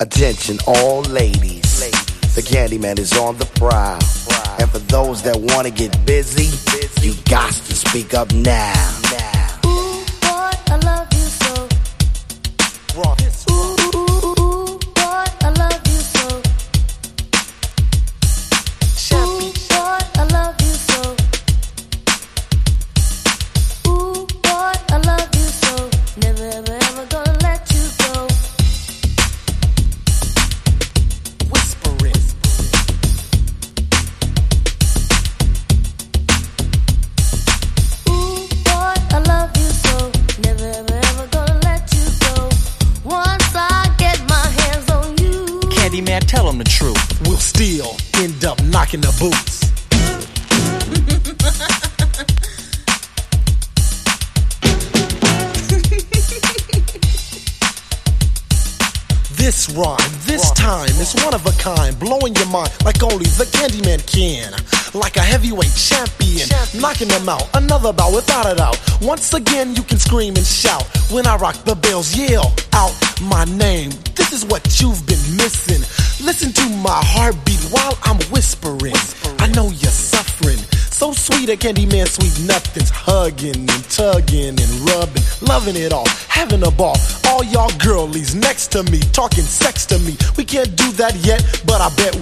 Attention all ladies, the Candyman is on the prowl. And for those that want to get busy, you got to speak up now. Ooh, boy, I love you so. Ooh, boy, I love you so. Ooh, boy, I love you so. Ooh, boy, I love you so. Never, ever, ever gonna let you go. Whispering. Ooh, boy, I love you so. Never, ever, ever gonna let you go. Once I get my hands on you. Candyman, tell him the truth. We'll still end up knocking the boots. This rhyme, this time, is one of a kind, blowing your mind like only the Candyman can. Like a heavyweight champion, knocking them out, another bout without a doubt. Once again, you can scream and shout. When I rock the bells, yell out my name. This is what you've been missing. Listen to my heartbeat while I'm whispering. I know you're suffering. So sweet, a Candyman, sweet nothings. Hugging and tugging and rubbing, loving it all, having a ball. All y'all girlies next to me, talking sex to me. We can't do that yet, but I bet